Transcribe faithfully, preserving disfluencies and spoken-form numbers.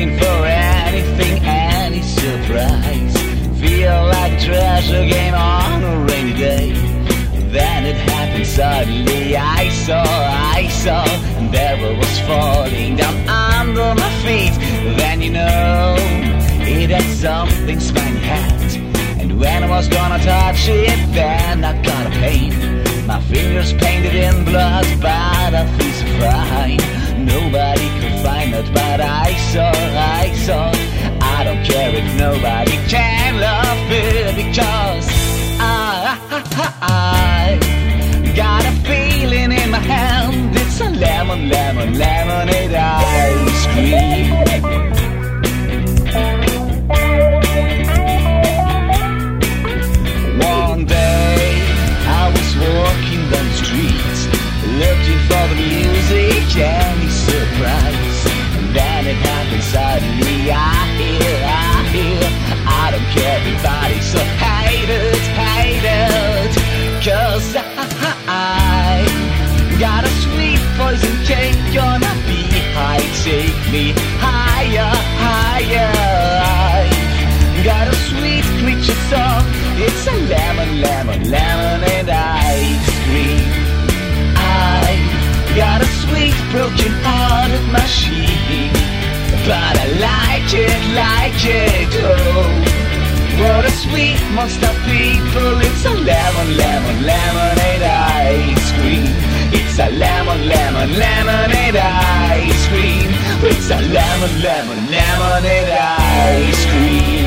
looking for anything, any surprise. Feel like a treasure game on a rainy day. Then it happened suddenly. I saw, I saw, and there I was falling down under my feet. Then you know, it had something spiny hat. And when I was gonna touch it, then I got a pain. My fingers painted in blood, but I feel so fine. Nobody could find it, but I saw, I saw. I don't care if nobody can love me, because I, I, I got a feeling in my hand. It's a lemon, lemon, lemonade ice cream. One day I was walking down the street, looking for the music, any surprise. And then it happened suddenly. I hear, I hear, I don't care, everybody so hate it, hate it. Cause I, I got a sweet poison cake, gonna be high, take me higher, higher. I got a sweet creature song, it's a lemon, lemon, lemonade ice cream. I got a sweet broken hearted machine, but I like it, like it, oh. What a sweet monster people, it's a lemon, lemon, lemonade ice cream. It's a lemon, lemon, lemonade ice cream. It's a lemon, lemon, lemonade ice cream.